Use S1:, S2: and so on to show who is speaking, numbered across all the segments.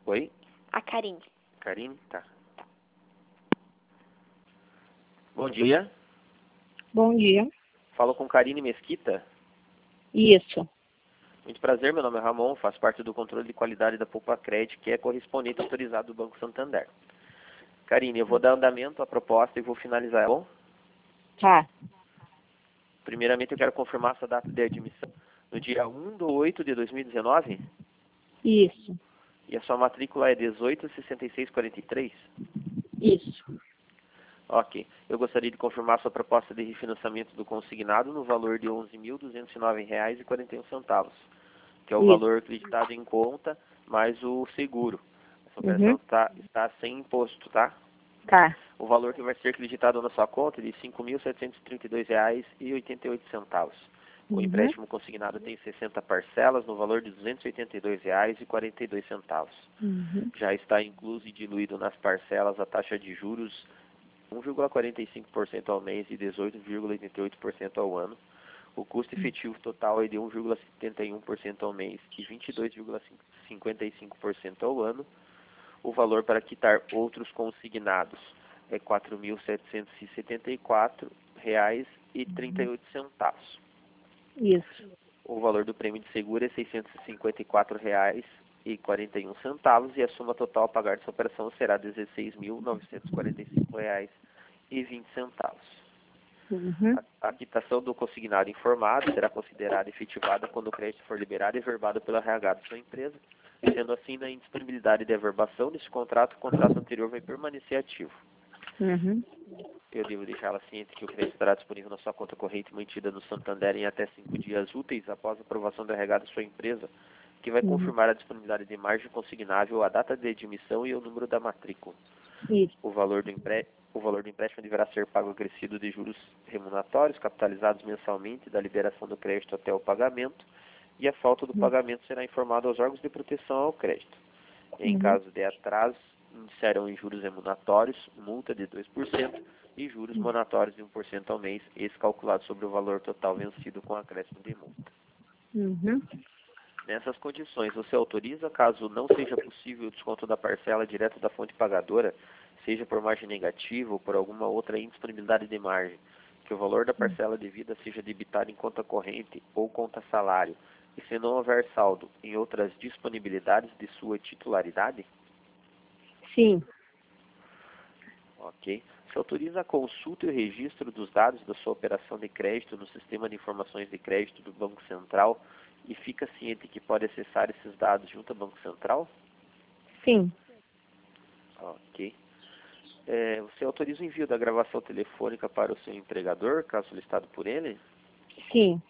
S1: Oi?
S2: A Karine.
S1: Karine? Tá. Bom dia.
S3: Bom dia.
S1: Falo com Karine Mesquita.
S3: Isso.
S1: Muito prazer, meu nome é Ramon, faço parte do controle de qualidade da Poupa-Crédito, que é correspondente autorizado do Banco Santander. Karine, eu vou dar andamento à proposta e vou finalizar, bom?
S3: Tá.
S1: Primeiramente, eu quero confirmar sua data de admissão no dia 1/8/2019
S3: Isso.
S1: e a sua matrícula é 186643.
S3: Isso.
S1: Ok. Eu gostaria de confirmar sua proposta de refinanciamento do consignado no valor de R$ 11.209,41, que é o valor acreditado em conta mais o seguro. Essa operação está sem imposto, tá?
S3: Tá.
S1: O valor que vai ser acreditado na sua conta é de R$ 5.732,88. O empréstimo consignado tem 60 parcelas no valor de R$ 282,42. Já está incluso e diluído nas parcelas a taxa de juros 1,45% ao mês e 18,88% ao ano. O custo efetivo total é de 1,71% ao mês e 22,55% ao ano. O valor para quitar outros consignados é R$ 4.774,38.
S3: Isso.
S1: O valor do prêmio de seguro é R$ 654,41 e a soma total a pagar dessa operação será R$ 16.945,20. A quitação do consignado informado será considerada efetivada quando o crédito for liberado e averbado pela RH de sua empresa. Sendo assim, na indisponibilidade de averbação desse contrato, o contrato anterior vai permanecer ativo. Eu devo deixá-la ciente que o crédito estará disponível na sua conta corrente mantida no Santander em até 5 dias úteis após a aprovação da RH da sua empresa, que vai confirmar a disponibilidade de margem consignável, a data de admissão e o número da matrícula.
S3: Isso.
S1: O valor do empréstimo deverá ser pago acrescido de juros remuneratórios, capitalizados mensalmente da liberação do crédito até o pagamento, e a falta do pagamento será informado aos órgãos de proteção ao crédito. Em caso de atraso, iniciarão em juros remuneratórios, multa de 2% e juros moratórios de 1% ao mês, esse calculado sobre o valor total vencido com acréscimo de multa. Nessas condições, você autoriza, caso não seja possível o desconto da parcela direto da fonte pagadora, seja por margem negativa ou por alguma outra indisponibilidade de margem, que o valor da parcela devida seja debitado em conta corrente ou conta salário, e se não houver saldo em outras disponibilidades de sua titularidade?
S3: Sim.
S1: Ok. Se autoriza a consulta e o registro dos dados da sua operação de crédito no Sistema de Informações de Crédito do Banco Central e fica ciente que pode acessar esses dados junto ao Banco Central?
S3: Sim.
S1: Ok. Você autoriza o envio da gravação telefônica para o seu empregador, caso solicitado por ele?
S3: Sim.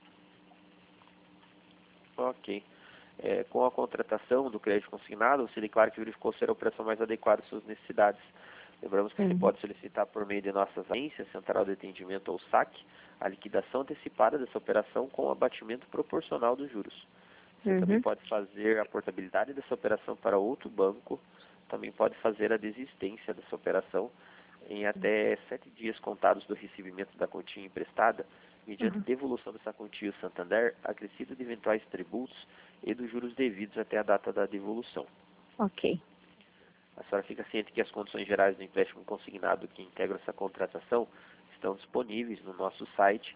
S1: Ok. Com a contratação do crédito consignado, você declara que verificou ser a operação mais adequada às suas necessidades. Lembramos que você pode solicitar por meio de nossas agências, Central de Atendimento ou SAC, a liquidação antecipada dessa operação com o abatimento proporcional dos juros. Você também pode fazer a portabilidade dessa operação para outro banco, também pode fazer a desistência dessa operação em até 7 dias contados do recebimento da quantia emprestada, mediante devolução dessa quantia ao Santander, acrescido de eventuais tributos e dos juros devidos até a data da devolução.
S3: Ok.
S1: A senhora fica ciente que as condições gerais do empréstimo consignado que integram essa contratação estão disponíveis no nosso site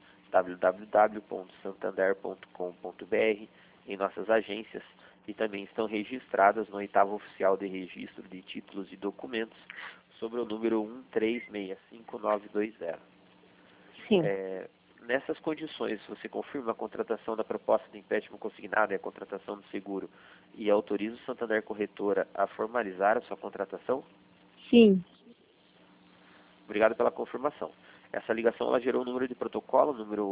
S1: www.santander.com.br, em nossas agências, e também estão registradas no 8º Oficial de Registro de Títulos e Documentos, sobre o número 1365920.
S3: Sim.
S1: Nessas condições, você confirma a contratação da proposta de empréstimo consignado e a contratação do seguro e autoriza o Santander Corretora a formalizar a sua contratação?
S3: Sim.
S1: Obrigado pela confirmação. Essa ligação ela gerou o número de protocolo, número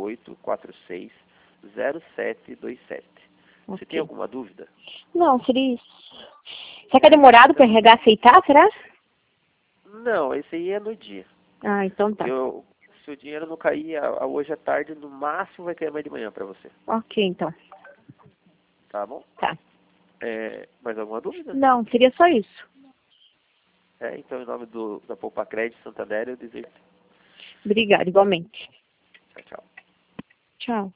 S1: 88460727. Você tem alguma dúvida?
S3: Não, seria isso. Será que é demorado para RH aceitar, será?
S1: Não, esse aí é no dia.
S3: Ah, então tá.
S1: Se o dinheiro não cair hoje à tarde, no máximo vai cair amanhã de manhã para você.
S3: Ok, então.
S1: Tá bom?
S3: Tá.
S1: Mais alguma dúvida?
S3: Não, seria só isso.
S1: Então, em nome da Poupa-Crédito Santander, eu desejo.
S3: Obrigada, igualmente.
S1: Tchau, tchau.
S3: Tchau.